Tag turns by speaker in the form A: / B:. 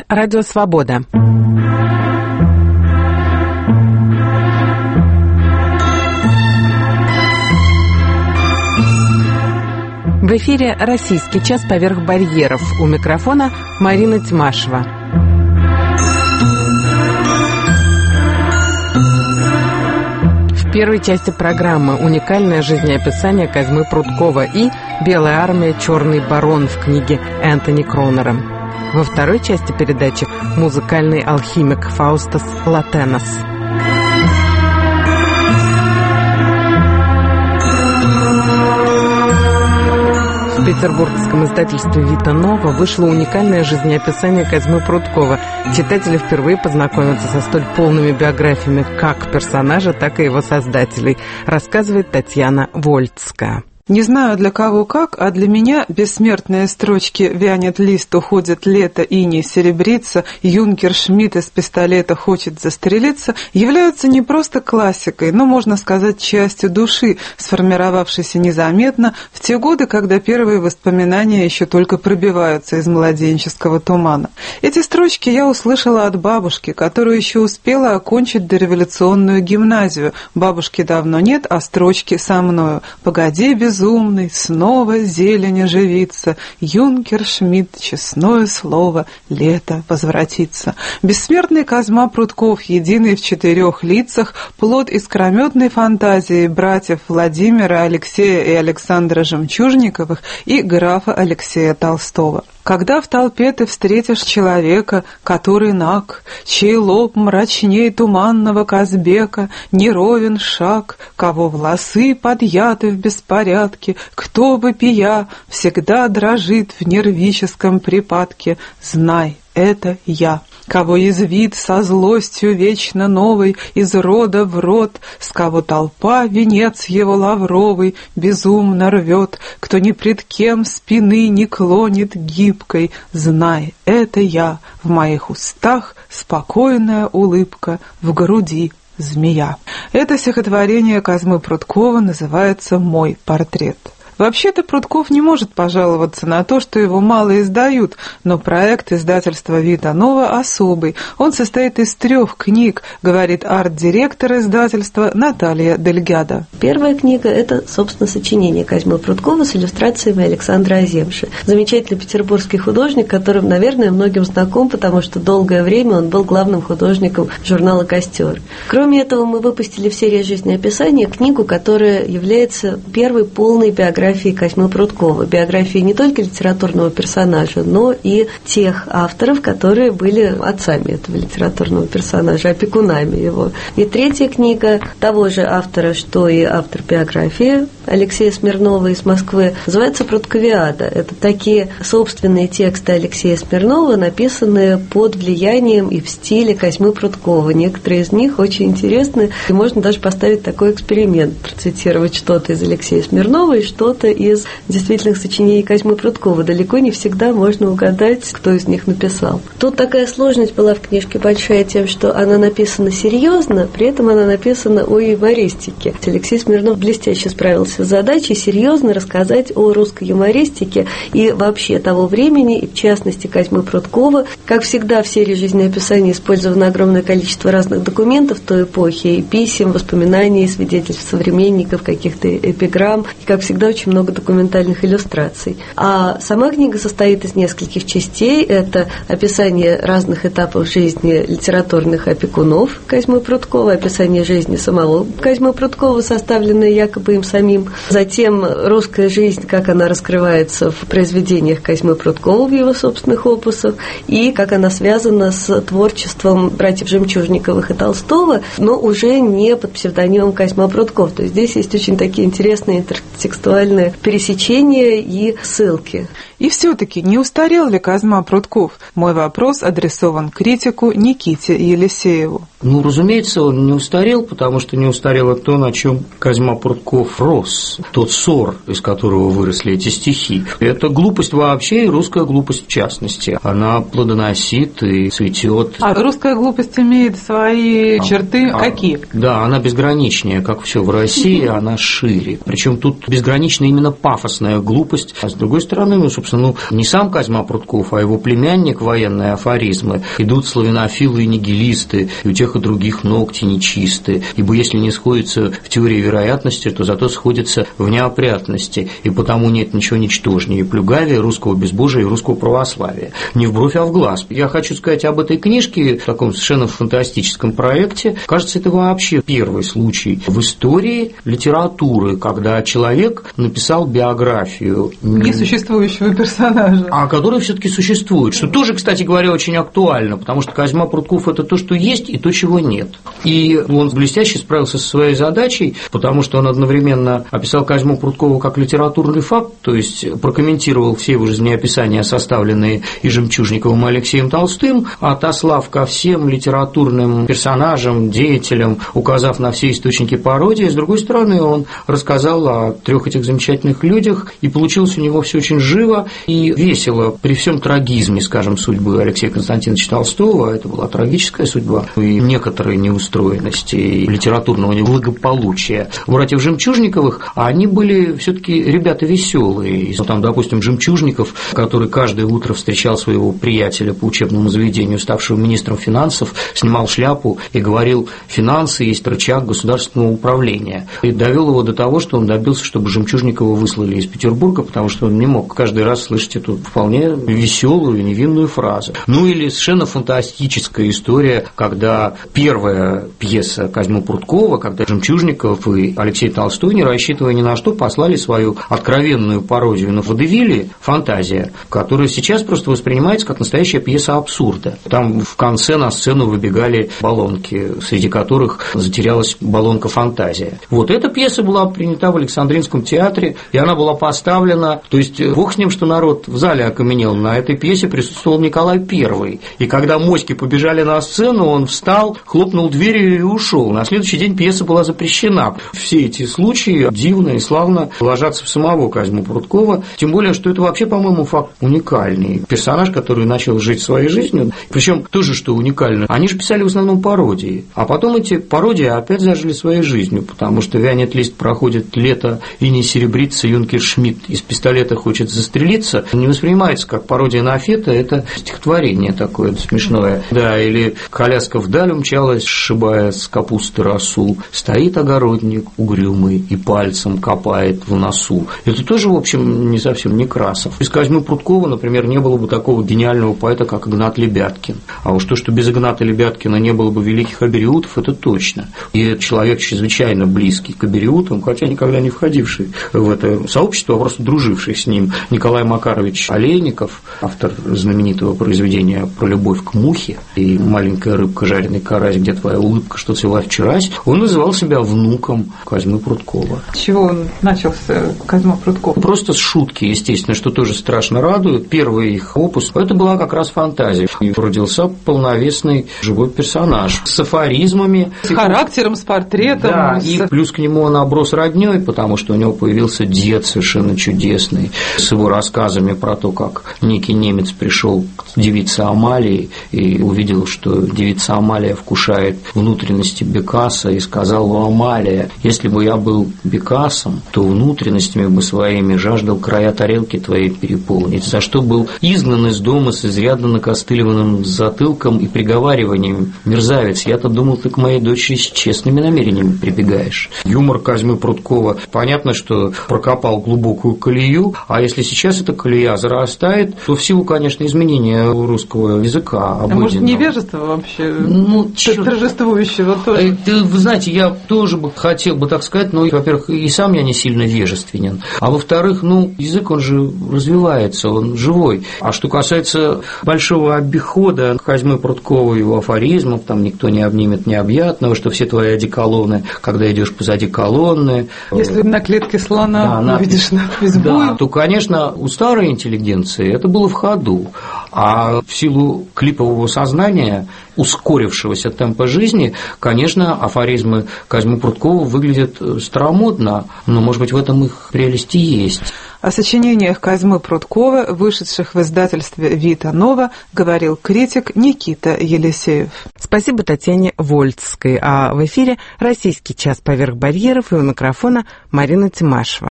A: Радио Свобода. В эфире «Российский час поверх барьеров». У микрофона Марина Тимашева. В первой части программы уникальное жизнеописание Козьмы Прудкова и «Белая армия. Черный барон» в книге Энтони Кронера. Во второй части передачи музыкальный алхимик Фаустас Латенос. В петербургском издательстве «Вита Нова» вышло уникальное жизнеописание Козьмы Прудкова. Читатели впервые познакомятся со столь полными биографиями как персонажа, так и его создателей, рассказывает Татьяна Вольцкая.
B: Не знаю для кого как, а для меня бессмертные строчки «Вянет лист, уходит лето, иней серебрится, юнкер Шмидт из пистолета хочет застрелиться» являются не просто классикой, но, можно сказать, частью души, сформировавшейся незаметно в те годы, когда первые воспоминания еще только пробиваются из младенческого тумана. Эти строчки я услышала от бабушки, которая еще успела окончить дореволюционную гимназию. Бабушки давно нет, а строчки со мною. «Погоди, безумный, снова зелень оживится, юнкер Шмидт, честное слово, лето возвратится». Бессмертный Козьма Прудков, единый в 4 лицах, плод искрометной фантазии братьев Владимира, Алексея и Александра Жемчужниковых и графа Алексея Толстого. Когда в толпе ты встретишь человека, который наг, чей лоб мрачней туманного Казбека, неровен шаг, кого волосы подъяты в беспорядке, кто бы пия всегда дрожит в нервическом припадке, знай, это я. Кого язвит со злостью вечно новой из рода в род, с кого толпа венец его лавровый безумно рвет, кто ни пред кем спины не клонит гибкой, знай, это я, в моих устах спокойная улыбка, в груди змея. Это стихотворение Козьмы Прудкова называется «Мой портрет». Вообще-то Прудков не может пожаловаться на то, что его мало издают, но проект издательства «Вита Нова» особый. Он состоит из 3 книг, говорит арт-директор издательства Наталья Дельгядо.
C: Первая книга – это, собственно, сочинение Козьмы Прудкова с иллюстрациями Александра Оземши. Замечательный петербургский художник, которым, наверное, многим знаком, потому что долгое время он был главным художником журнала «Костер». Кроме этого, мы выпустили в серии жизнеописания книгу, которая является первой полной биографией Козьмы Прудкова. Биографии не только литературного персонажа, но и тех авторов, которые были отцами этого литературного персонажа, опекунами его. И третья книга того же автора, что и автор биографии Алексея Смирнова из Москвы, называется «Прудковиада». Это такие собственные тексты Алексея Смирнова, написанные под влиянием и в стиле Козьмы Прудкова. Некоторые из них очень интересны, и можно даже поставить такой эксперимент, процитировать что-то из Алексея Смирнова и что-то из действительных сочинений Козьмы Прудкова. Далеко не всегда можно угадать, кто из них написал. Тут такая сложность была в книжке большая тем, что она написана серьезно, при этом она написана о юмористике. Алексей Смирнов блестяще справился с задачей серьезно рассказать о русской юмористике и вообще того времени, и в частности Козьмы Прудкова. Как всегда, в серии жизнеописаний использовано огромное количество разных документов той эпохи, и писем, воспоминаний, свидетельств современников, каких-то эпиграмм, и, как всегда, очень много документальных иллюстраций. А сама книга состоит из нескольких частей. Это описание разных этапов жизни литературных опекунов Козьмы Прудкова, описание жизни самого Козьмы Прудкова, составленное якобы им самим. Затем русская жизнь, как она раскрывается в произведениях Козьмы Прудкова, в его собственных опусах, и как она связана с творчеством братьев Жемчужниковых и Толстого, но уже не под псевдонимом Козьма Прудков. То есть здесь есть очень такие интересные интертекстуальные пересечения и ссылки.
B: И все-таки не устарел ли Козьма Прудков? Мой вопрос адресован критику Никите Елисееву.
D: Разумеется, он не устарел, потому что не устарело то, на чем Козьма Прудков рос, тот сор, из которого выросли эти стихи. Это глупость вообще и русская глупость в частности. Она плодоносит и цветет.
B: А русская глупость имеет свои черты какие?
D: Да, она безграничнее, как все в России, она шире. Причем тут безграничнее типичная именно пафосная глупость. А с другой стороны, собственно, не сам Козьма Прутков, а его племянник, военные афоризмы. Идут славянофилы и нигилисты, и у тех и других ногти нечисты, ибо если не сходится в теории вероятности, то зато сходится в неопрятности, и потому нет ничего ничтожнее и плюгавее русского безбожия и русского православия. Не в бровь, а в глаз. Я хочу сказать об этой книжке, в таком совершенно фантастическом проекте. Кажется, это вообще первый случай в истории литературы, когда человек написал биографию
B: несуществующего персонажа,
D: а который все-таки существует, что тоже, кстати говоря, очень актуально, потому что Козьма Прутков – это то, что есть, и то, чего нет. И он блестяще справился со своей задачей, потому что он одновременно описал Козьму Прудкова как литературный факт, то есть прокомментировал все его жизнеописания, составленные и Жемчужниковым, и Алексеем Толстым, отослав ко всем литературным персонажам, деятелям, указав на все источники пародии. С другой стороны, он рассказал о 3 этих замечательных людях, и получилось у него все очень живо и весело, при всем трагизме, скажем, судьбы Алексея Константиновича Толстого. Это была трагическая судьба и некоторые неустроенности, и литературного неблагополучия. Братьев Жемчужниковых, они были все-таки ребята веселые. Там, допустим, Жемчужников, который каждое утро встречал своего приятеля по учебному заведению, ставшего министром финансов, снимал шляпу и говорил: финансы есть рычаг государственного управления. И довел его до того, что он добился, чтобы Жемчужникова выслали из Петербурга, потому что он не мог каждый раз слышать эту вполне веселую, невинную фразу. Ну или совершенно фантастическая история, когда первая пьеса Козьмы Пруткова, когда Жемчужников и Алексей Толстой, не рассчитывая ни на что, послали свою откровенную пародию на водевиле «Фантазия», которая сейчас просто воспринимается как настоящая пьеса абсурда. Там в конце на сцену выбегали баллонки, среди которых затерялась баллонка «Фантазия». Вот эта пьеса была принята в Александринском театре, и она была поставлена, то есть бог с ним, что народ в зале окаменел, на этой пьесе присутствовал Николай I. И когда моськи побежали на сцену, он встал, хлопнул дверью и ушел. На следующий день пьеса была запрещена. Все эти случаи дивно и славно ложатся в самого Козьму Пруткова, тем более, что это вообще, по-моему, факт уникальный. Персонаж, который начал жить своей жизнью, причем тоже, что уникально, они же писали в основном пародии, а потом эти пародии опять зажили своей жизнью, потому что «Вянет лист», проходит лето, и не серебрится, юнкер Шмидт из пистолета хочет застрелиться, не воспринимается как пародия на Фета, это стихотворение такое смешное. Да, или «Коляска вдаль умчалась, сшибая с капусты росу, стоит огородник угрюмый и пальцем копает в носу». Это тоже, в общем, не совсем Некрасов. Без Козьмы Пруткова, например, не было бы такого гениального поэта, как Игнат Лебяткин. А уж то, что без Игната Лебяткина не было бы великих абериутов, это точно. И это человек чрезвычайно близкий к абериутам, хотя никогда не входивший в это сообщество, а просто друживший с ним, Николай Макарович Олейников, автор знаменитого произведения про любовь к мухе и «Маленькая рыбка, жареный карась, где твоя улыбка, что цвела вчерась», он называл себя внуком Козьмы Пруткова.
B: С чего он начался, Козьма Прутков?
D: Просто с шутки, естественно, что тоже страшно радует. Первый их опус – это была как раз «Фантазия». И родился полновесный живой персонаж с афоризмами.
B: С характером, с портретом.
D: Да, и плюс к нему он оброс роднёй, потому что у него появился дед совершенно чудесный, с его рассказами про то, как некий немец пришел к девице Амалии и увидел, что девица Амалия вкушает внутренности бекаса, и сказал: «О, Амалия, если бы я был бекасом, то внутренностями бы своими жаждал края тарелки твоей переполнить, за что был изгнан из дома с изрядно накостыливанным затылком и приговариванием: мерзавец, я-то думал, ты к моей дочери с честными намерениями прибегаешь». Юмор Козьмы Пруткова, понятно, что прокопал глубокую колею, а если сейчас эта колея зарастает, то в силу, конечно, изменения русского языка обыденного. А
B: может, невежество вообще торжествующего тоже?
D: Вы знаете, я тоже бы хотел бы так сказать, но, во-первых, и сам я не сильно вежественен, а во-вторых, язык, он же развивается, он живой. А что касается большого обихода Козьмы Пруткова и его афоризмов, там никто не обнимет необъятного, что все твои одеколоны, когда идешь позади колонны.
B: Если на клетке слона увидишь надпись «Буй»,
D: да, то, конечно, у старой интеллигенции это было в ходу, а в силу клипового сознания, ускорившегося темпа жизни, конечно, афоризмы Козьмы Пруткова выглядят старомодно, но, может быть, в этом их прелесть и есть.
B: О сочинениях Козьмы Пруткова, вышедших в издательстве «Вита Нова», говорил критик Никита Елисеев.
A: Спасибо Татьяне Вольцкой. А в эфире «Российский час поверх барьеров», и у микрофона Марина Тимашева.